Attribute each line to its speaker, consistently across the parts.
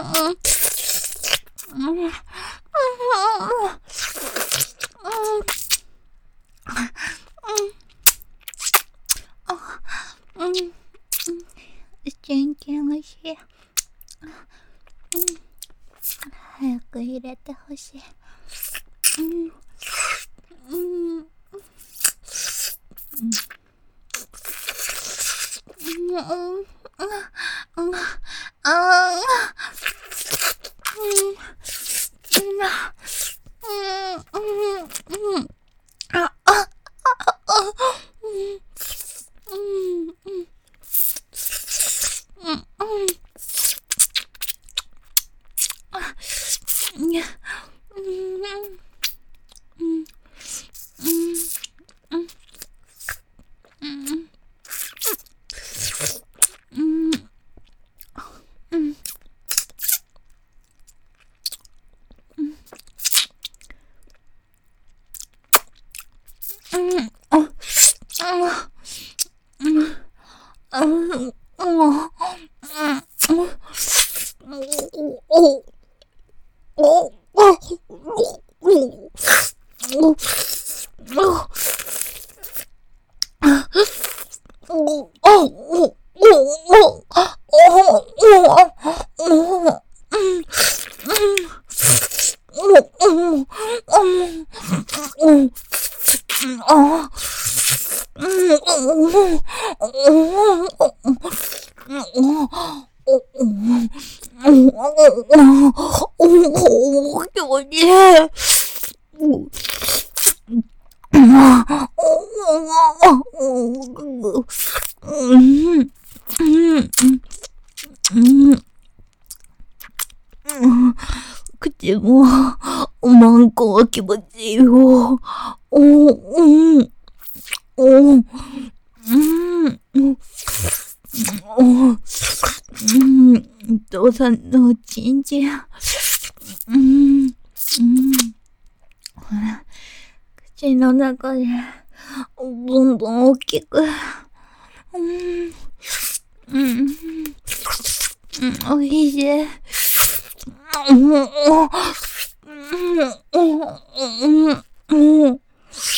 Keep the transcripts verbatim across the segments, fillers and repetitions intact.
Speaker 1: 全然おいしい。早く入れてほしい。うんうんうん口もおまんこが気持ちいいよ。おうんうんうんうんお父さんのちんちんうんうん口の中でどんどん大きくうんうんおいしい。うんうんうん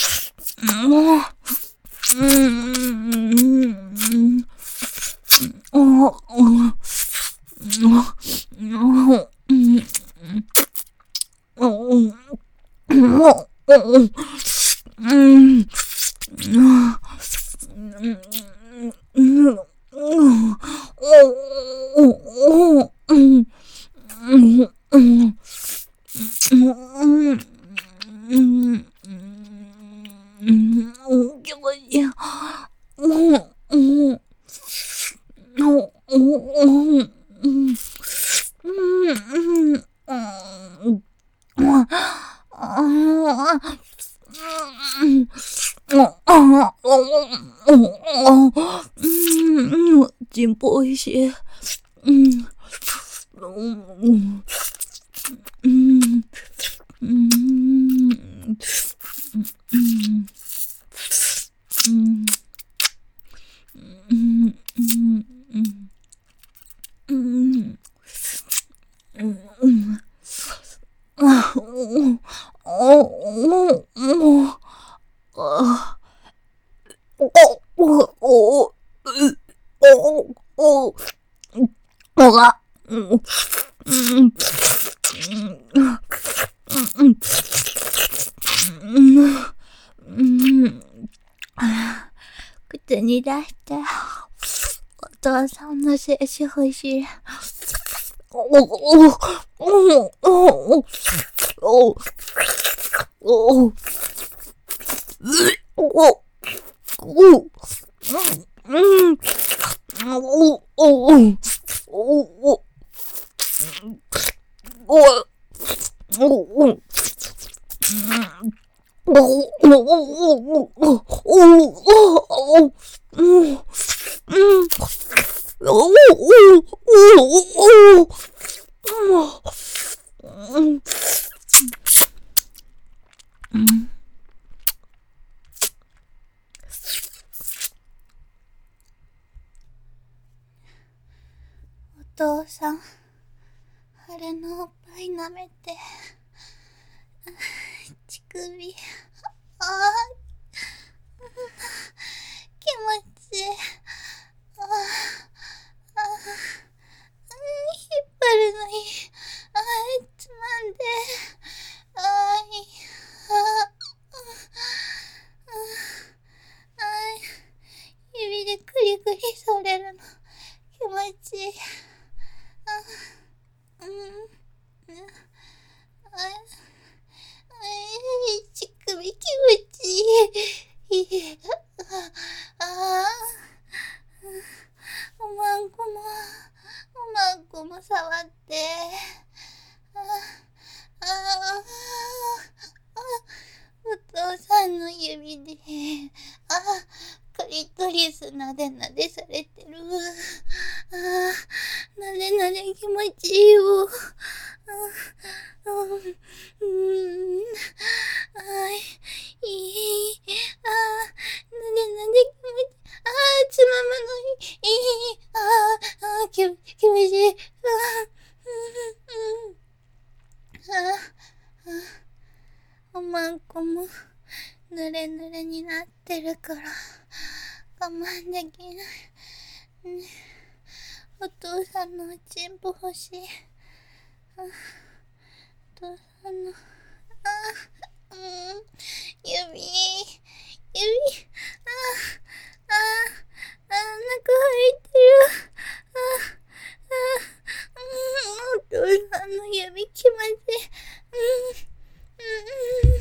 Speaker 1: チンポおいしい。うんうんうんうん口に出してお父さんの精子欲しい。おおおおおおおおおお父さん、 彼のおっぱい舐めて、乳首、あー、気持ちいい。あーあー、引っ張るのいい。あー、つまんで、あーいい。あーあーあー、指でクリクリされるの気持ちいい。あ、うん、あ、あ、乳首気持ちいい。いい。ああ、おまんこも、おまんこも触って。ああ、ああ、お父さんの指で、ああ、クリトリスなでなでされてる。ああ、なでなで気持ちいいよ。ああ、うん、うん、あい、いい、ああ、なでなで気持ちいい。ああ、つまむのいい、いい、ああ、ああ、気持ちいい。ああ、うん、うん、ああ、ああ、おまんこも、ぬれぬれになってるから、我慢できない。ね、お父さんのおちんぽ欲しい。あ、お父さんの、あ、うん、指、指、あ、あ、あ、中入ってる。あ、あ、うん、お父さんの指気持ちいい。うん、うん、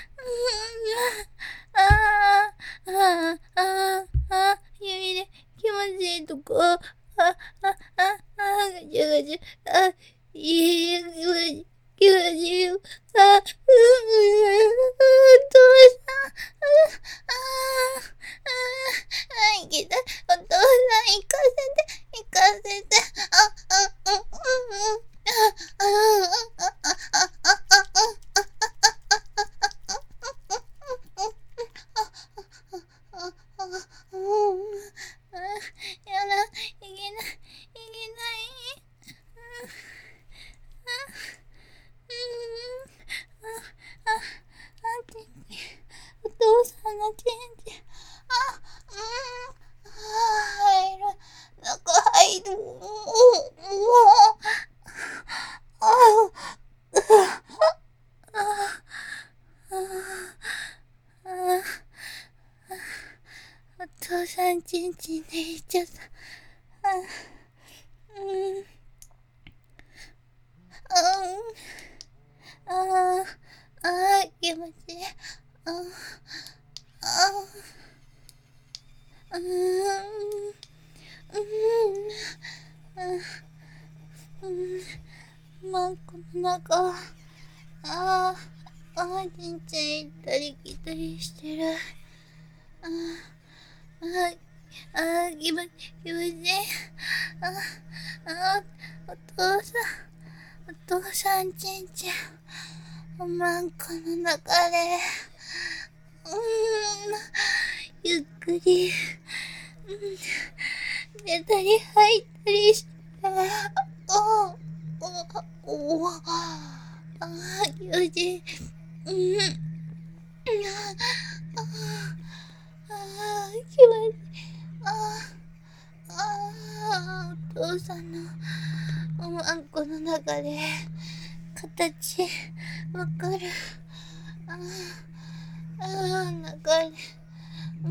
Speaker 1: うん、ああ、ああ、ああ、あ、指で気持ちいいとこ、あ、あ、あ、あ、ガチャガチャ、あ、いい、気持ちいい、気持ちいいよ、あ、うん、お父さん、あ、あ、あ、いけた、お父さん、行かせて、行かせて、あ、あ、うん、うん、うん、あ、あ、あ、あ、あ、あ、あ、やだ、いけない、いけない。あ、あ、あ、ちんちん。お父さんのちんちん。あ、うん、あ、入る。中入る。もう、もう、あ、あ、あ、あ、お父さんちんちんで行っちゃった。あ、うん、あ、あ、あ、気持ちいい。あ、あ、うん、うん、うん、マンコの中、ああ、ああ、ちんちん行ったり来たりしてる。ああ、ああ、気持ち、気持ちいい。ああ、お父さん、お父さんちんちん、おまんこの中で、うーん、ゆっくり、うん、寝たり入ったりして、おおお、ああ、気持ちいい。うん、ああ、ああ、気持ちいい。ああ、ああ、お父さんのおまんこの中で形わかる。ああ、ああ、中で、うん、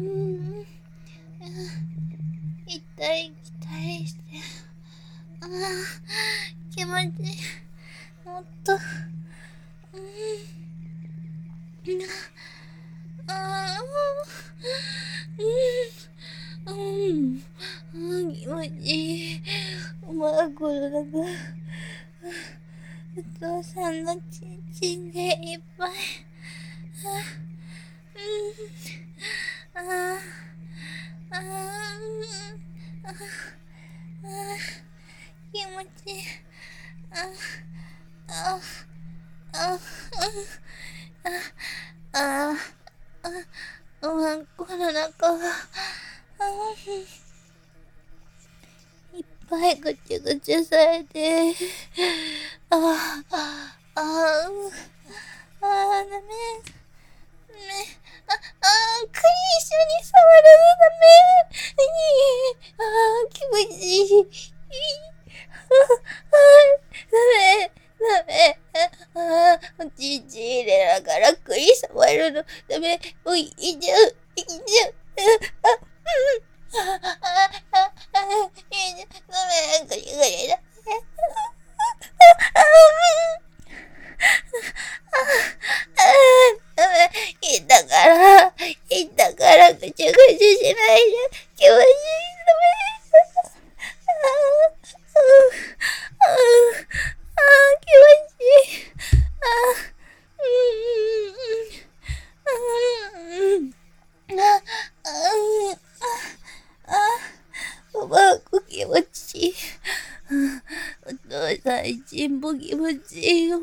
Speaker 1: 行ったり来たりして、ああ、気持ちいい。もっと、うん、ああ、うん、うん、気持ちいい。おまんこの中、お父さんのちんちんでいっぱい。あ、うん、ああ、ああ、あ、気持ちいい。ああ、ああ、ああ、おまんこの中が、あ、いっぱいぐちゅぐちゅされて、ああ、ああ、ああ、ダメ。ね、あ、あ、クリ一緒に触るのダメ。ああ、気持ちいい。ダメ、ダメ。ああ、おちんちん入れながらクリ触るのダメ。おい、いいじゃん、いいじゃん。あ、うん。あ、あ、あ、あ、いいじゃん、ダメ、ぐりぐりだ。あ、ダメ、いいだから、いいだから、ぐちゅぐちゅしないで。気持ちいい、ダメ。ああ、気持ちいい。あうん、うん、うん。あ、あ、あ、おばあこ気持ちいい。お父さん、ちんぽ気持ちいいよ。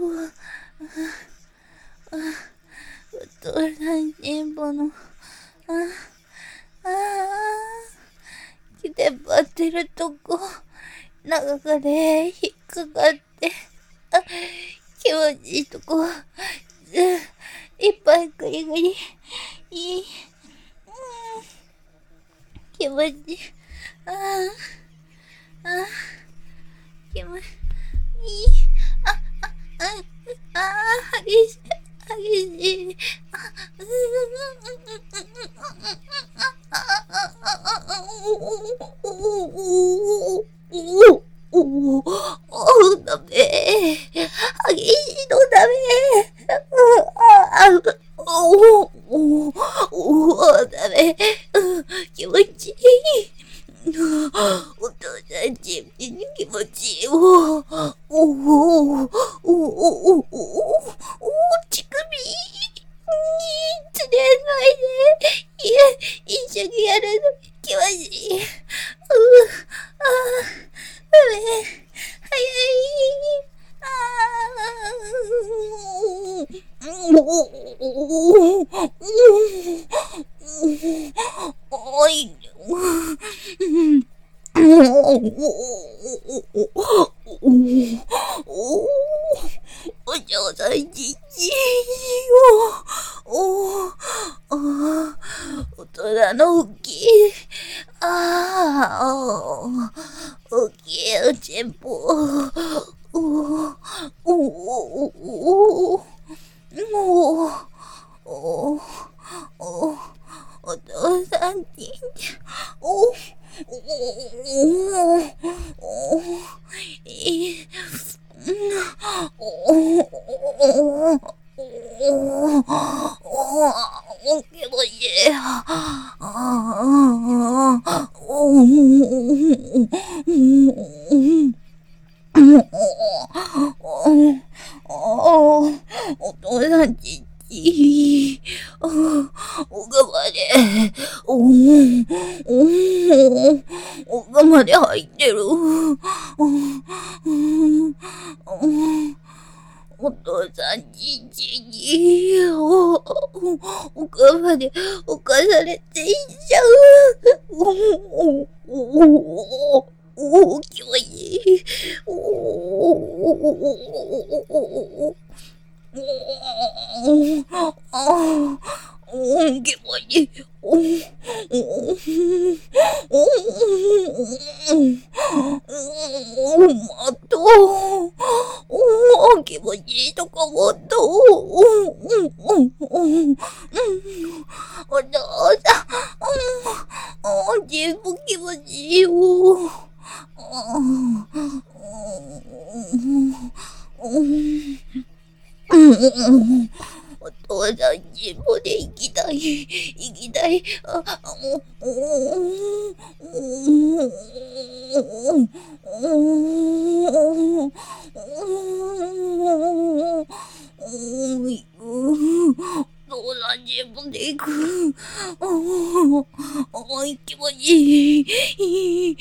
Speaker 1: お父さん、ちんぽの、あ、あ、来てばってるとこ、中で引っかかって、あ、気持ちいいとこ、いっぱいぐりぐり、いい、うん、気持ちいい、ああ、あ、気持ちいい、あ、あ、あ、あ、激しい、激しい、あ、うん、おお、ダメ。激しいのダメ。ああ、おお、おダメ。気持ちいい。お父さんちに気持ちいい。おお、おお、おお、おお、乳首。つれないで。いや、一緒にやるの気持ちいい。うああ、ダメ。早い。ああ、おお、おい。お嬢さんちちよ。おお、大人の大きい。ああ、大きいおちんぽ。おお、おお、おお、おお、おお父さんちおお、おお、いい。おお、おお、気持ちいい。ああ、おお、お父さんちち、お奥まで、おお、奥まで入ってる。お父さんちちに、お奥まで侵されていっちゃう。おお、おお、おお、気持ちいい。おお、ああ、気持ちいい。おお、また。おお、気持ちいいとこもっと。お父さん、全部気持ちいいよ。お父さんちもで行きたい、行きたい。あ、お、お父さんちもで行く。おい、気持ちいい。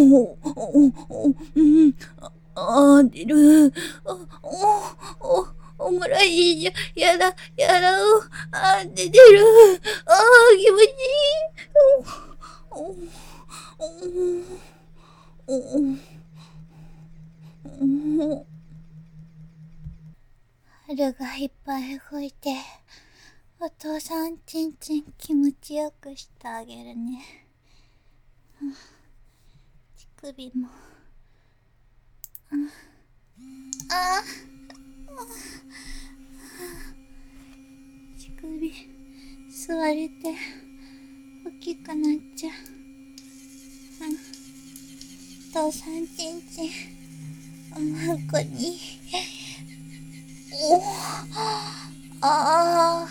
Speaker 1: ああ、出る。あ、お、お、 オムライスじゃ、やら、やらを、あ、出てる。ああ、気持ちいい。おおおおおお春がいっぱい吹いて、お父さんちんちん気持ちよくしてあげるね。乳首も。ああ乳首吸われて大きくなっちゃう。お父さんちんちんおまんこにおおああ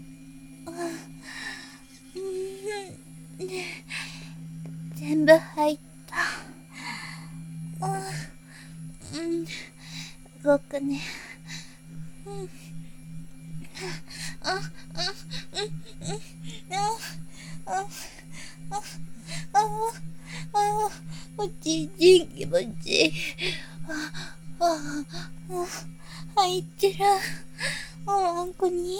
Speaker 1: うん全部入った。うん、動くね。うん、あ、あ、うん、うん、あ、あ、あ、あ、あ、おちんちん気持ちいい。あ、あ、あ、入ってる。おまんこに。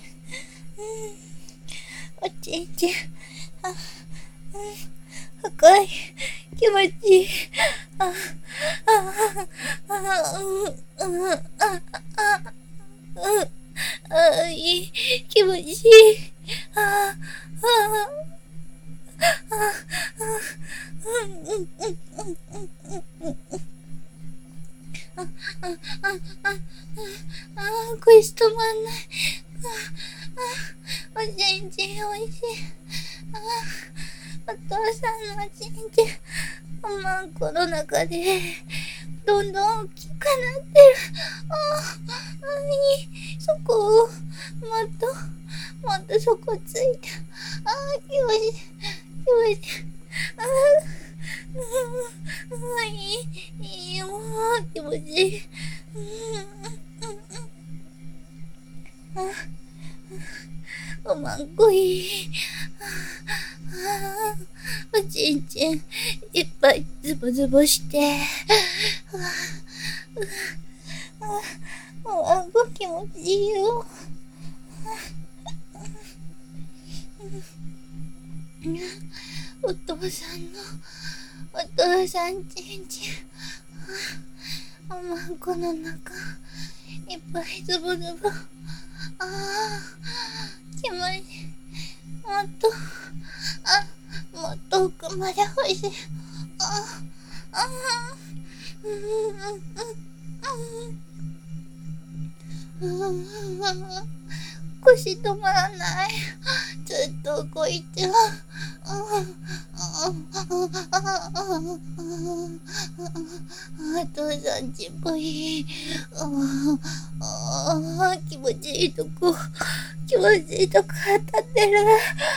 Speaker 1: うん、おちんちん。あ、うん、深い。気持ちいい。あ、あ、あ、あ、うん、うん、あ、あ、うん、あ、いい。気持ちいい。あ、あ、あ、あ、うん、うん、うん、うん、うん、あ、あ、あ、あ、あ、これ止まんない。あ、あ、おちんちんおいしい。あ、お父さんのおちんちん、おまんこの中で、どんどん大きくなってる。ああ、いい。そこを、もっと、もっとそこついて。ああ、気持ちいい。気持ちいい。ああ、ああ、いい。いいよ。気持ちいい。うん、うん、うん。ああ、おまんこいい。ああ、おちんちんいっぱいズボズボして。おまんこ気持ちいいよ。お父さんのお父さんちんちんおまんこの中いっぱいズボズボ。ああ、気持ちいい。もっと、あ、もっと奥まで欲しい。ああ、うん、うん、うん、うん、うん、腰止まらない。ずっと動いてる。お父さんちっぽい。気持ちいいとこ、気持ちいいとこ当たってる。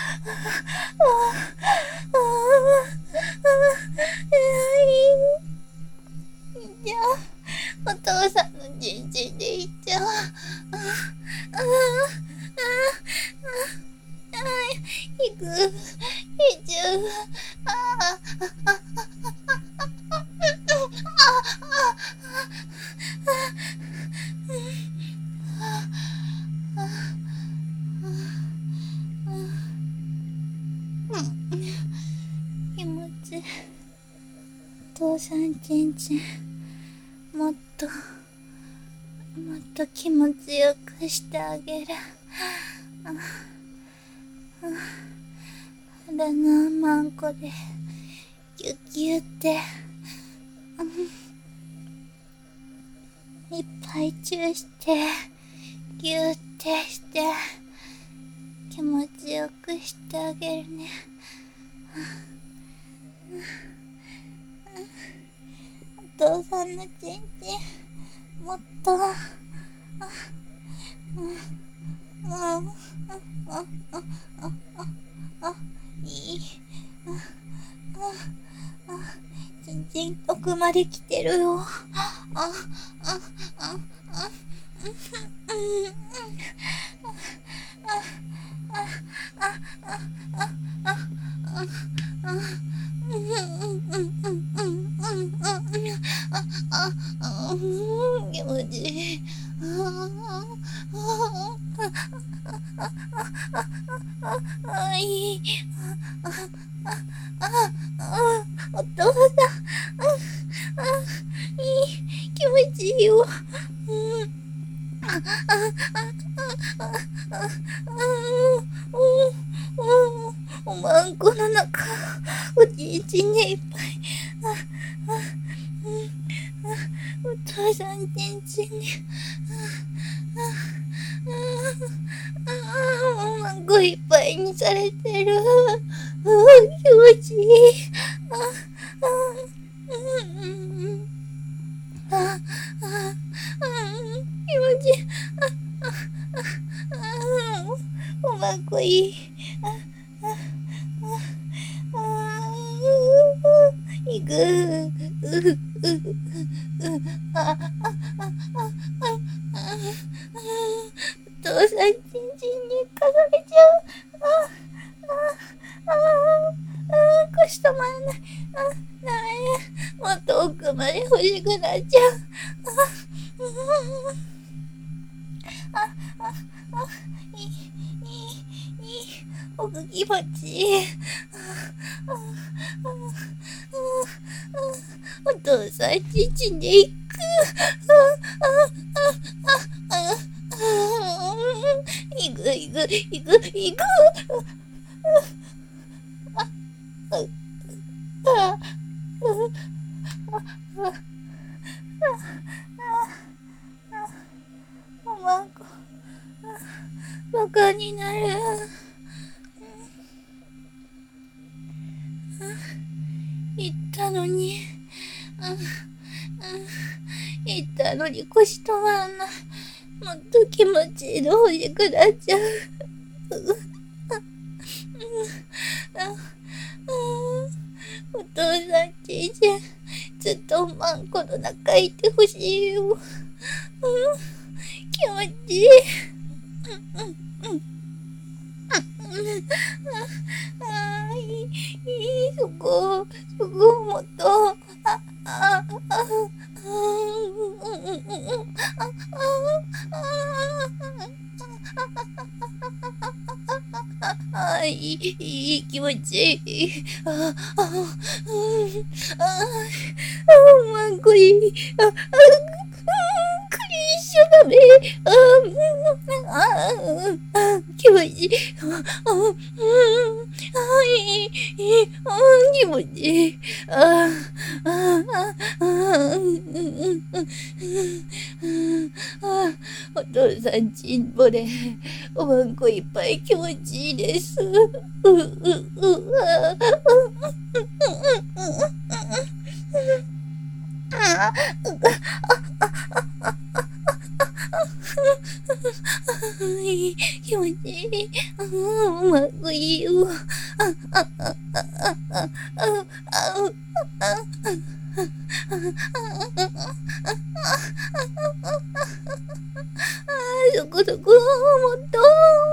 Speaker 1: じゃあ、お父さんのちんちんでいっちゃう。いく、いっちゃう。ああ、ああ、気持ちいい。お父さんちんちんもっともっと気持ちよくしてあげる。腹のまんこでギュギュって、いっぱいチューしてギュってして気持ちよくしてあげるね。お父さんのちんちんもっと、あ、うん、うん、あ、あ、あ、あ、あ、いい、あ、あ、あ、ちんちん奥まで来てるよ。あ、あ、あ、あ、あ、うん、うん、うん、あ、あ、あ、あ、あ、あ、あ、あ、あ、うん、うん、うん、うん、うん、うん、うん、あ、あ、あ、気持ちいい。 お父さん、あ、あ、いい、気持ちいいよ。うん、あ、あ、あ、あ、あ、あ、あ、お、お、おまんこの中、おちんちんにいっぱい。あ、あ、うん、あ、お父さんちんちんに、あ、あ、あ、あ、おまんこいっぱいにされてる。あ、気持ちいい。あ、あ、うん、うん、あ、あ、あ、気持ちいい。あ、あ、あ、おまんこいい。あ、あ、あ、あ、いく。う、う、う、あ、あ、あ、あ、あ、お父さんちんちんにかかれちゃう。あ、あ、あ、あ、腰止まらない。あ、ダメ。もっと奥まで欲しくなっちゃう。あ、うん、あ、あ、あ、いい、いい、いい、奥気持ちいい。あ、あ、あ、あ、お父さんちんちんで行く。あ、あ、あ、あ、あ、行く、行く、行く、行く。あ、あ、おまんこ、バカになる。言ったのに、言ったのに腰止まんない。もっと気持ちいいの欲しくなっちゃう。お父さんちんちん、ずっとおまんこの中いてほしいよ。気持ちいい。ああ、いい、いい、そこ、そこ、もっと、あ、あ、あ、あ、いい、いい気持ちいい。あ、あ、あ、うん、あ、あ、まんこいい。あ、あ、クリーショダメ。あ、うん、あ、あ、気持ちいい。あ、うん、あ、いい、いい、あ、気持ちいい。あ、あ、あ、あ、うん、うん、うん、あ、お父さんちんぼで、おまんこいっぱい気持ちいいです。う、う、う、あ、あ、いい、気持ちいい。あ、うまくいいよ。あ、あ、あ、あ、あ、あ、あ、あ、そこそこ、もっと。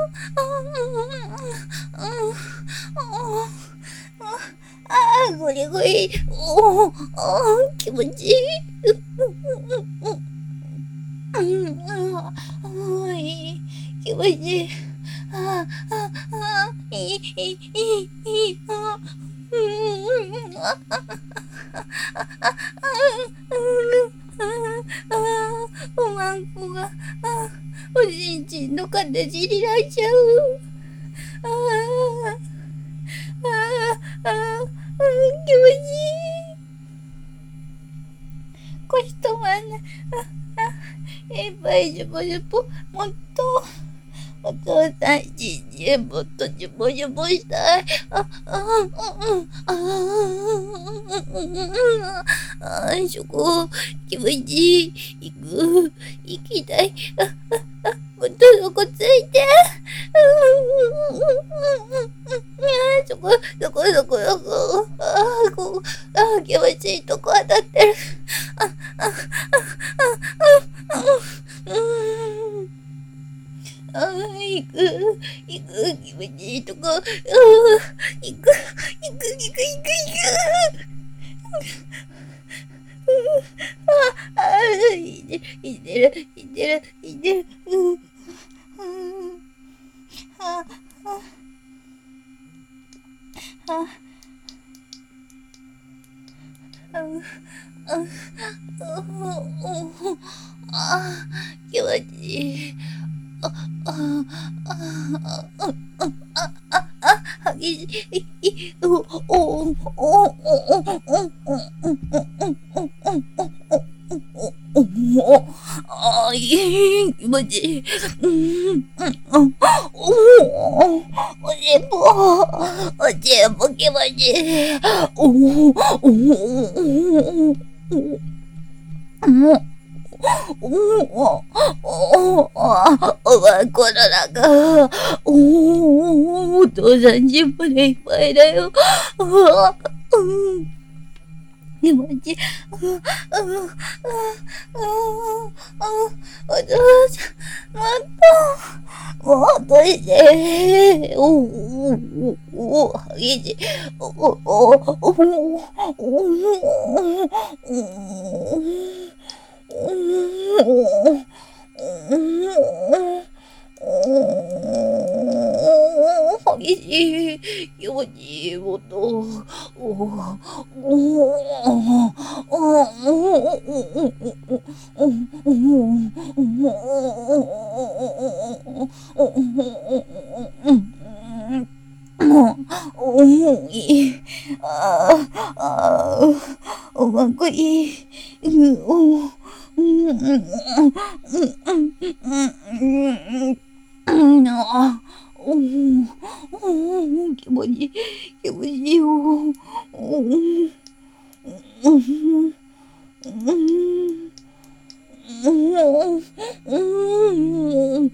Speaker 1: あ、ゴリゴリ。おお、気持ちいい。うん、うん、いい、気持ちいい。あ、あ、あ、いい、いい、いい、いい、あ、うん、あ、あ、あ、あ、おまんこが、あ、おちんちんの形になっちゃう。ああ、ああ、ああ、気持ちいい。腰止まんない。あ、あ、いっぱいジュボジュボ、もっと。お父さんちんちんもっとジュボジュボしたい。あ、あ、うん、あ、あ、あ、そこ、気持ちいい。行く、行きたい。あ、あ、あ、もっとそこついて。そこ、そこ、そこ、そこ。あ、こう、あ、気持ちいいとこ当たってる。あ、あ、あ、あ、あ、あ、うん。ああ、行く、行く、気持ちいいとこ、ああ、行く、行く、行く、行く、行く。ああ、いてる、いてる、いてる、いてる。うん、うん、ああ、あ、 あ、気持ちいい。あ、あ、あ、あ、あ、あ、あ、あ、激しい。お、お、お、お、お、お、お、あ、いい、気持ちいい。うん、うん、お、お、おしっぽ、おしっぽ気持ちいい。お、お、お、お、お、おおおおばんこの中、おお、お父さん尻尾でいっぱいだよ。うん、気持ちいい。うん、うん、うん、うん、お父さん、また、もうどいて。おおおお、激しい。おおおおおお激しい気持ちいい音。おおいい。ああ、おばんこいい。おうんうんうんうんうんうんあおお気持ちいい気持ちいいよ。おうんうんうん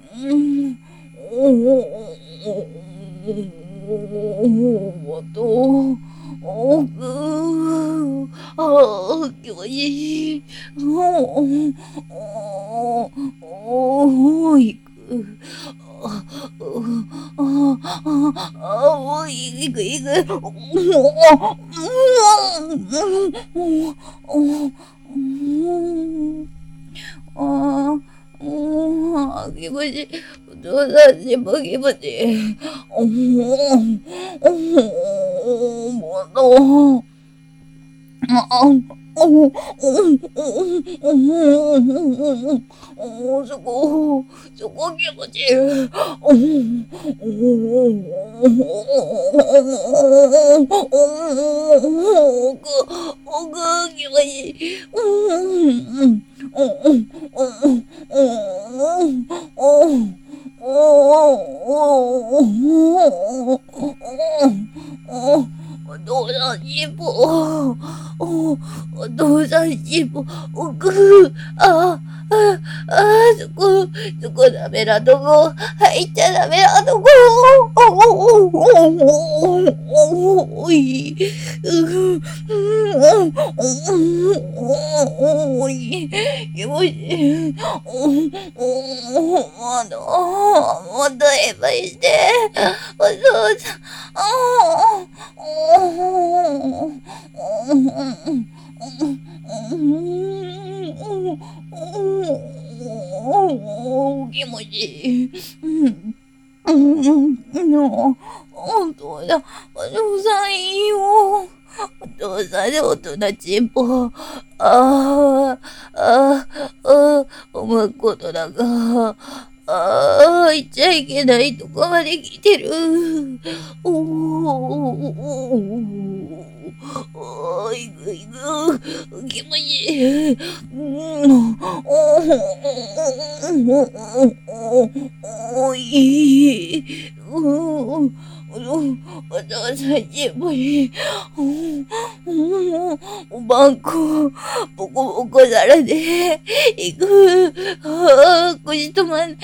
Speaker 1: おとおぐあ気持ちいい。おおおいくああああいくいくおおああ気持ちいい。お父さんしば気持ちいい。おおおものああおおおおおそこそこ気持ちいい。おおおおく気持ちいい。うんおおおおおおお父さんしっぽおお父さんしっぽおくあああそこそこダメなとこ入っちゃダメなとこおおおおいうんおい気持ちいいおおもっともっといっぱいしてお父さんあ気持ちいい。うん、お父さん、お父さんいいよ。お父さんで大人ちんぽ。ああ、ああ、ああ、おまっことだが。ああ、行っちゃいけないとこまで来てる。おお、おお、いくいく、気持ちいい。おお、いい。おお父さんしっぽり。おばんこ、ボコボコされて、いく。ああ、腰止まんない。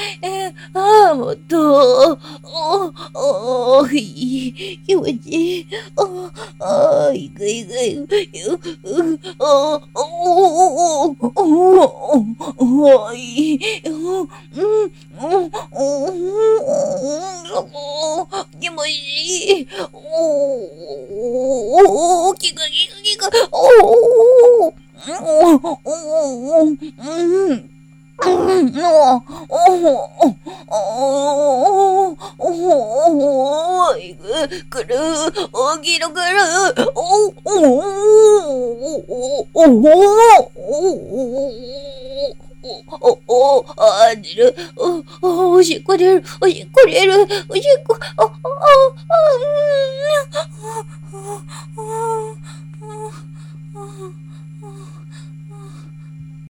Speaker 1: ああ、もっと。おお、いい。気持ちいい。ああ、いくいくいく。おお、おお、おいい。うん、うん、そこ、気持ちいい。おお、キクキクキク。おお、おお、うん。うん、おお、おお、いく、くる、大きいのくる、おお、 お、お、あ、出る。お、おしっこ出る。おしっこ出る。おしっこ、あ、あ、あ、